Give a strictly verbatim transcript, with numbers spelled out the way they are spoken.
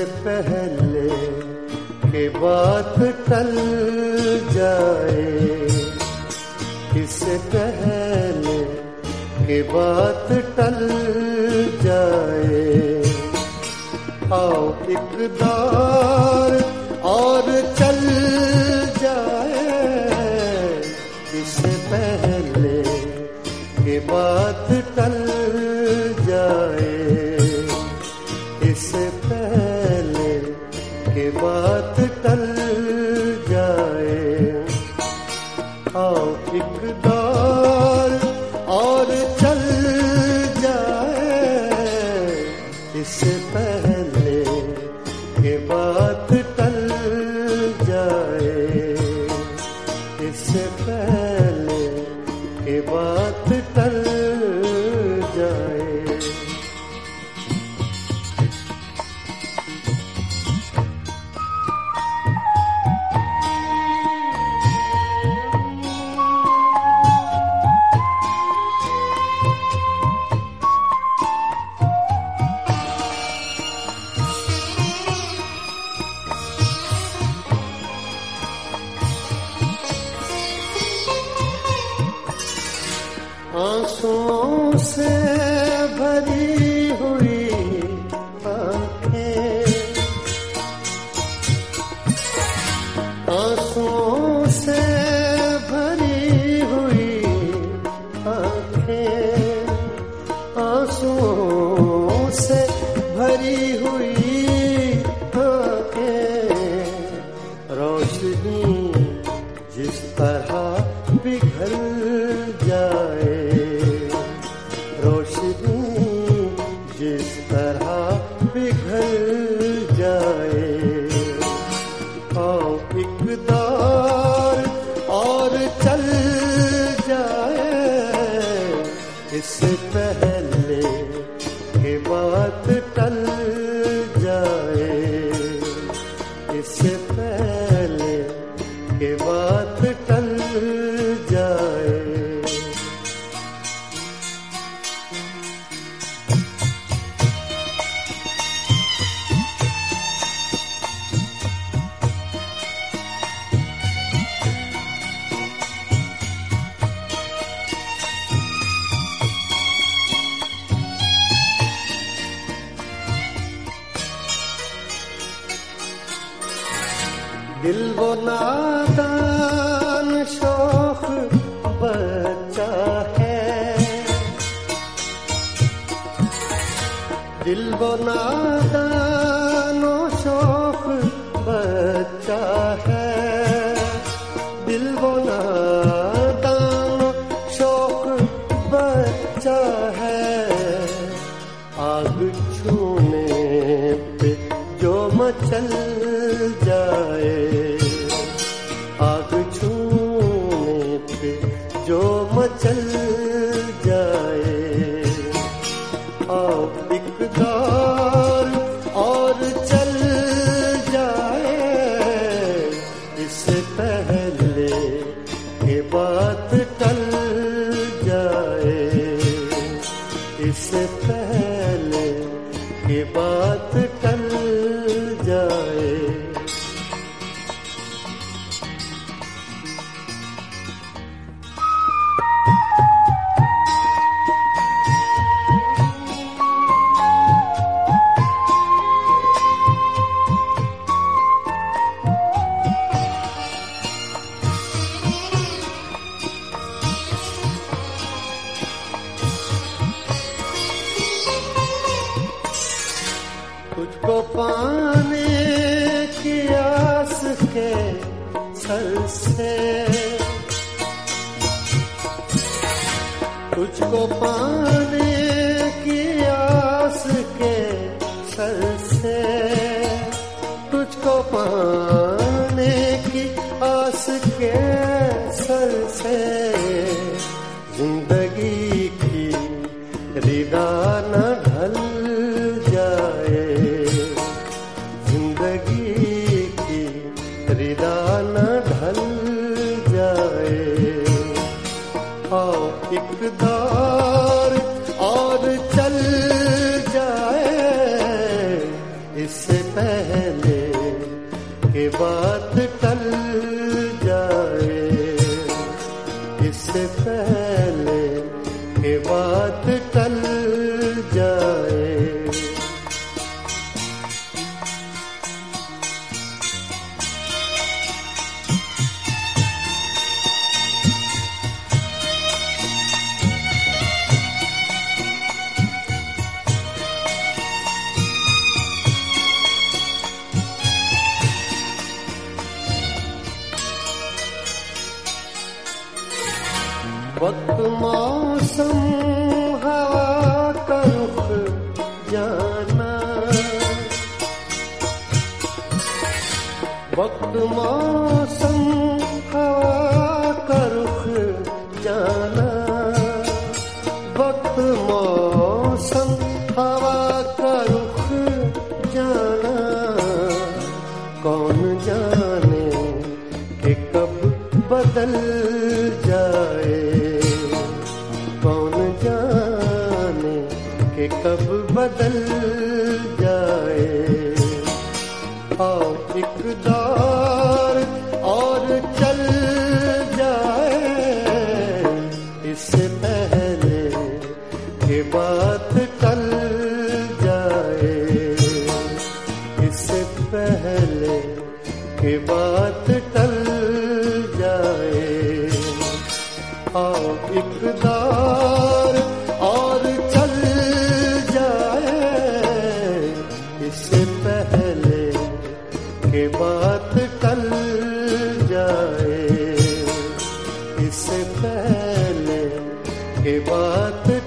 पहले कि बात टल जाए, इससे पहले कि बात टल जाए, आओ एक दौर और चल जाए, इससे पहले कि बात टल जाए, इससे पहले कि बात टल जाए, आओ एक दौर और चल जाए, इससे पहले कि बात टल जाए, इससे पहले कि बात टल जाए। आंसुओं से भरी हुई आंखें, आंसुओं से भरी हुई आंखें, आंसुओं से भरी हुई आंखें, रोशनी जिस तरह पिघल जाए, रोशनी जिस तरह पिघल जाए, आओ एक दौर और चल जाए, इससे पहले कि बात टल जाए, इससे पहले कि बात टल जाए। दिल वो नादान शौख बच्चा है, दिल वो नादान शौख बच्चा है, दिल वो नादान शौख बच्चा है, आग छूने पे जो मचल जाए, आग छूने पे जो मचल जाए, आओ एक दौर और चल जाए, इससे पहले कि बात टल जाए, इससे पहले कि बात टल जाए। तुझको पाने की आस के सर से, तुझको पाने की आस के सर से, तुझको पाने की आस के सर से, जिंदगी की रिदा न ढल जाए, जिंदगी की रिदा न ढल जाए, आओ एक दौर और चल जाए, इससे पहले वक्त मौसम हवा का रुख जाना, वक्त मौसम हवा का रुख जाना, वक्त मौसम हवा का रुख जाना, कौन जाने कि कब बदल जाए, कौन जाने कि कब बदल जाए। आओ एक दौर और चल जाए, इससे पहले कि बात टल जाए, इससे पहले कि बात टल जाए। आओ एक दौर और चल जाए, इससे पहले कि बात टल जाए, इससे पहले कि बात